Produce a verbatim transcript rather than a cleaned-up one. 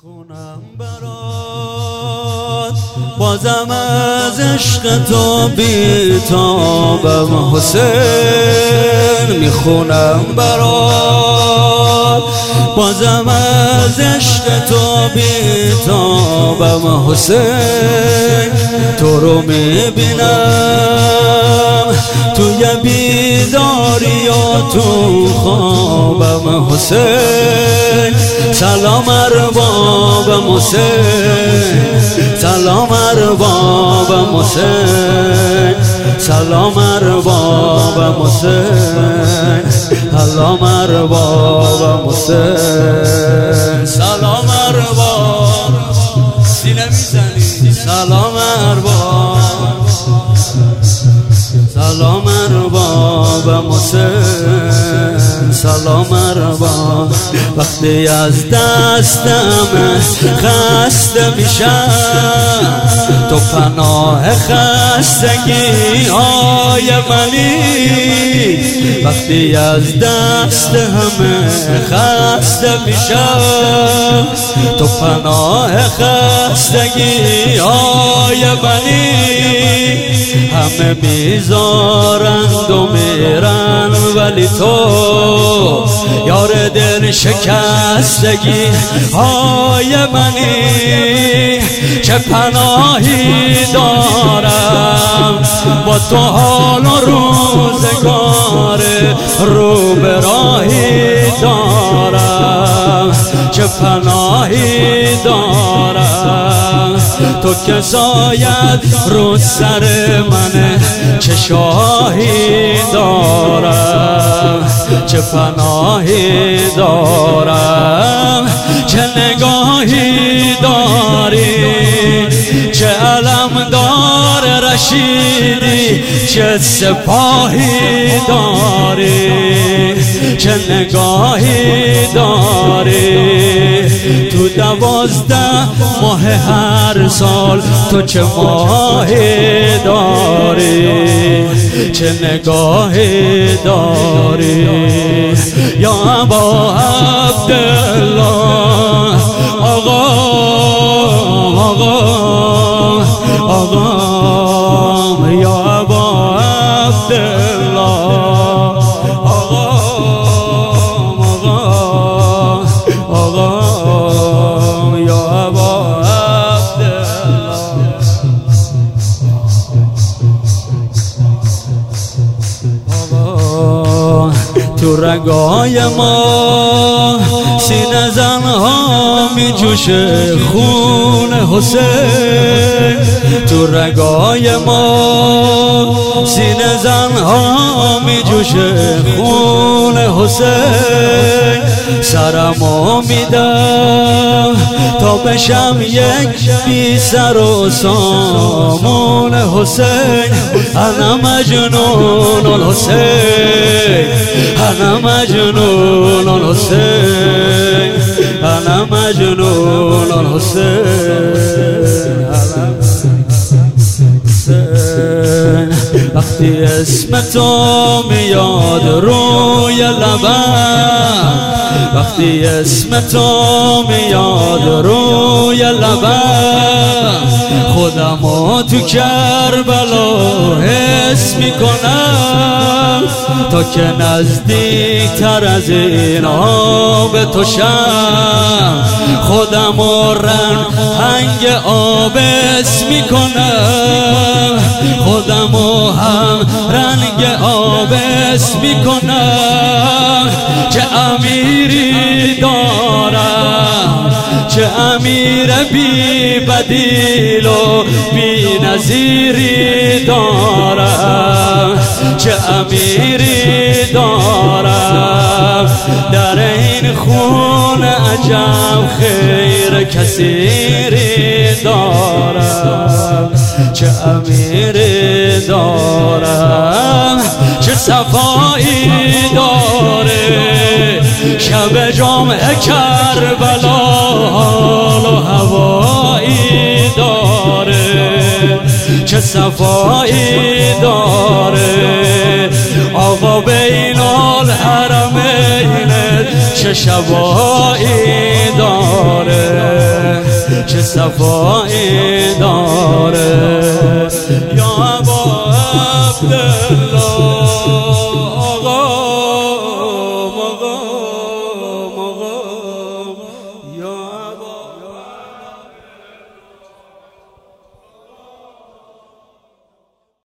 میخونم برات بازم از عشق تو بیتابم حسین، میخونم برات بازم از عشق تو بیتابم حسین. تو رو میبینم توی بیداری و تو خوابم حسین. سلام اربابم حسین، سلام اربابم حسین، سلام اربابم حسین، سلام اربابم حسین، سلام ارباب سینه میزنی، سلام ارباب، سلام اربابم حسین، سلام ارباب. وقتی از دستم خسته میشم تو پناه خستگی های منی. وقتی از دست همه خسته میشم تو پناه خستگی های منی. همه میذارند و میرن ولی تو یار دل شکستگی های منی. چه پناهی دارم با تو حال و روزگار رو به راهی دارم. چه پناهی دارم تو که زاید رو سر منه. چه شاهی دارم چه پناهی دارم. چه نگاهی داری چه علم دار رشیدی. چه سپاهی داری چه نگاهی داری. تو دوازده ماه هر سال تو چه ماهی داری چه نگاهی داری. یا ابا عبدالله آقا آقا آقا یا ابا عبدالله آقا آقا آقا یا ابا عبدالله. آقا تو رگای ما سینه زنها می جوشه خون حسین. تو رگای ما سینه زنها می جوشه خون حسین. سرمو میدم تا بشم یک بی سر و سامون حسین. انا مجنون الحسین، انا مجنون الحسین، انا مجنون الحسین. وقتی اسم تو میاد روی لبم، وقتی اسم تو میاد روی لبم، خودمو تو کربلا حس میکنم. تا که نزدیک تر از این آب تو شم، خودمو رنگ آبس میکنم. خودمو هم رنگ آبس میکنم. چه امیری دارم چه امیر بی بدیل و بی نظیری دارم. چه امیری دارم در این خون عجب خیر کثیری دارم. چه امیری دارم چه صفایی داره شب جمعه کربلا. حال و هوایی داره چه صفایی داره. آقا بین الحرمین چه شبایی داره. صفایی داره یا ابا عبدالله